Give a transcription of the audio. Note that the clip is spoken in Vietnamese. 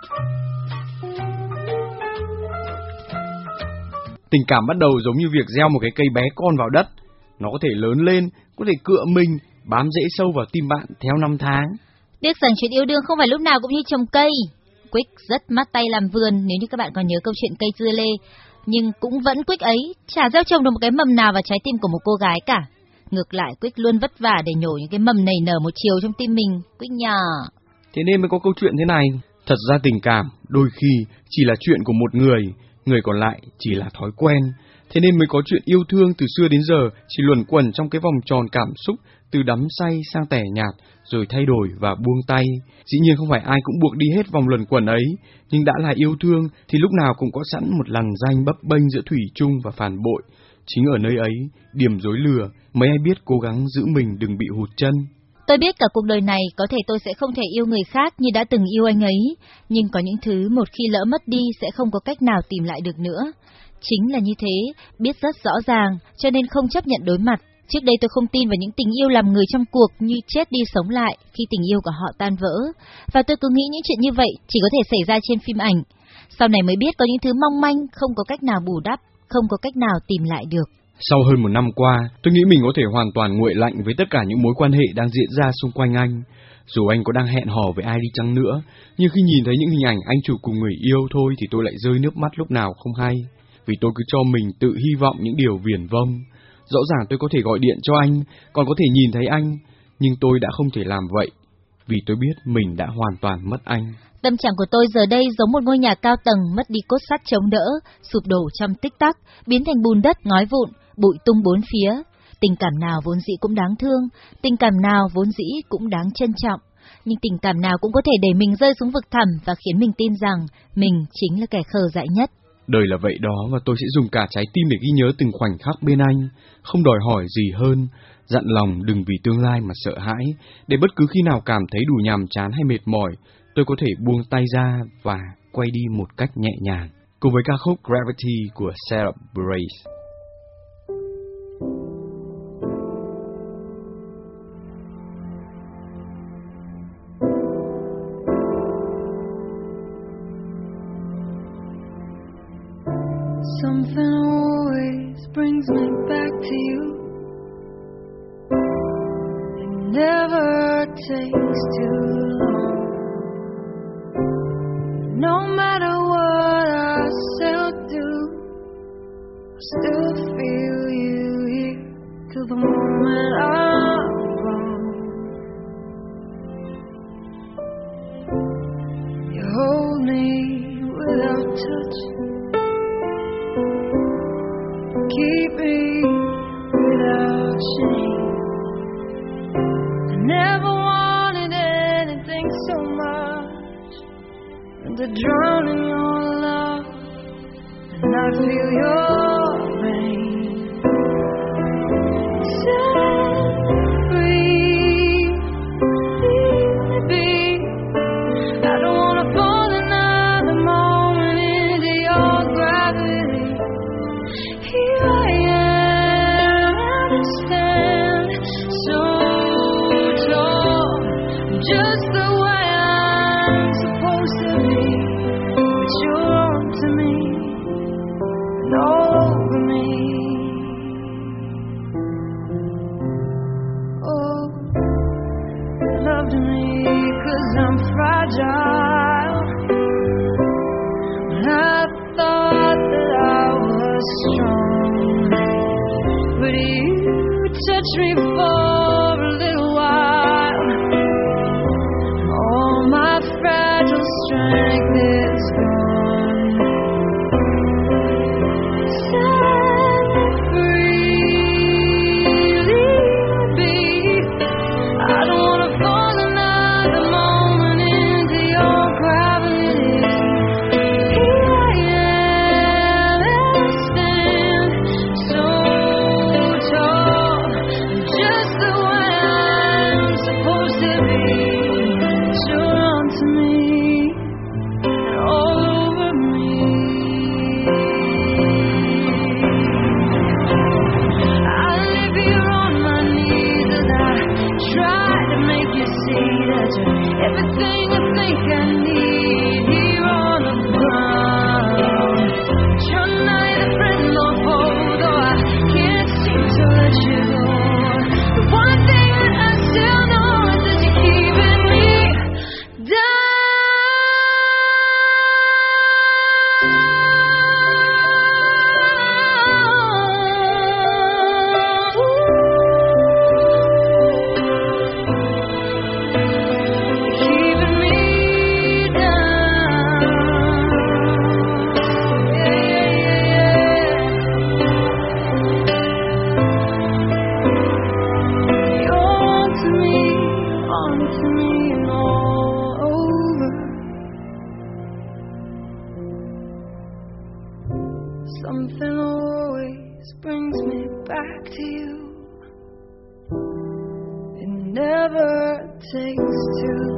Tình cảm bắt đầu giống như việc gieo một cái cây bé con vào đất. Nó có thể lớn lên, có thể cựa mình, bám rễ sâu vào tim bạn theo năm tháng. Tiếc rằng chuyện yêu đương không phải lúc nào cũng như trồng cây. Quick rất mát tay làm vườn, nếu như các bạn còn nhớ câu chuyện cây dưa lê. Nhưng cũng vẫn Quick ấy chả gieo trồng được một cái mầm nào vào trái tim của một cô gái cả. Ngược lại Quick luôn vất vả để nhổ những cái mầm nảy nở một chiều trong tim mình. Quick nhỏ. Thế nên mới có câu chuyện thế này. Thật ra tình cảm đôi khi chỉ là chuyện của một người, người còn lại chỉ là thói quen. Thế nên mới có chuyện yêu thương từ xưa đến giờ chỉ luẩn quẩn trong cái vòng tròn cảm xúc, từ đắm say sang tẻ nhạt, rồi thay đổi và buông tay. Dĩ nhiên không phải ai cũng buộc đi hết vòng luẩn quẩn ấy, nhưng đã là yêu thương thì lúc nào cũng có sẵn một lằn ranh bấp bênh giữa thủy chung và phản bội. Chính ở nơi ấy, điểm dối lừa, mấy ai biết cố gắng giữ mình đừng bị hụt chân. Tôi biết cả cuộc đời này có thể tôi sẽ không thể yêu người khác như đã từng yêu anh ấy, nhưng có những thứ một khi lỡ mất đi sẽ không có cách nào tìm lại được nữa. Chính là như thế, biết rất rõ ràng, cho nên không chấp nhận đối mặt. Trước đây tôi không tin vào những tình yêu làm người trong cuộc như chết đi sống lại khi tình yêu của họ tan vỡ. Và tôi cứ nghĩ những chuyện như vậy chỉ có thể xảy ra trên phim ảnh. Sau này mới biết có những thứ mong manh không có cách nào bù đắp, không có cách nào tìm lại được. Sau hơn một năm qua, tôi nghĩ mình có thể hoàn toàn nguội lạnh với tất cả những mối quan hệ đang diễn ra xung quanh anh. Dù anh có đang hẹn hò với ai đi chăng nữa, nhưng khi nhìn thấy những hình ảnh anh chụp cùng người yêu thôi thì tôi lại rơi nước mắt lúc nào không hay. Vì tôi cứ cho mình tự hy vọng những điều viển vông. Rõ ràng tôi có thể gọi điện cho anh, còn có thể nhìn thấy anh, nhưng tôi đã không thể làm vậy, vì tôi biết mình đã hoàn toàn mất anh. Tâm trạng của tôi giờ đây giống một ngôi nhà cao tầng mất đi cốt sắt chống đỡ, sụp đổ trong tích tắc, biến thành bùn đất ngói vụn, bụi tung bốn phía. Tình cảm nào vốn dĩ cũng đáng thương, tình cảm nào vốn dĩ cũng đáng trân trọng, nhưng tình cảm nào cũng có thể đẩy mình rơi xuống vực thẳm và khiến mình tin rằng mình chính là kẻ khờ dại nhất. Đời là vậy đó, và tôi sẽ dùng cả trái tim để ghi nhớ từng khoảnh khắc bên anh, không đòi hỏi gì hơn, dặn lòng đừng vì tương lai mà sợ hãi, để bất cứ khi nào cảm thấy đủ nhàm chán hay mệt mỏi, tôi có thể buông tay ra và quay đi một cách nhẹ nhàng. Cùng với ca khúc Gravity của Sarah Bareilles. Something always brings me back to you. It never takes too long. No matter what I still do, I still feel you here till the moment I'm gone. You hold me without touch, keep me without shame. I never wanted anything so much than to drown in your love and not feel your pain. Set free, leave me be. I don't wanna fall another moment into your gravity. Here I am, I stand so tall, just the way I'm supposed to be, but you're on to me, and all something always brings me back to you. It never takes two.